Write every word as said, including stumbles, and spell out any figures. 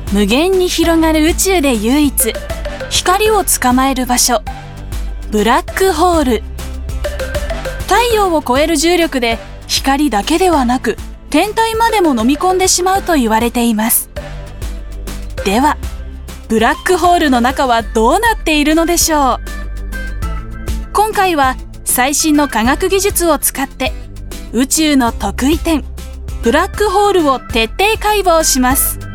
無限に広がる宇宙で唯一光を捕まえる場所、ブラックホール。太陽を超える重力で光だけではなく天体までも飲み込んでしまうと言われています。ではブラックホールの中はどうなっているのでしょう。今回は最新の科学技術を使って宇宙の得意点、ブラックホールを徹底解剖します。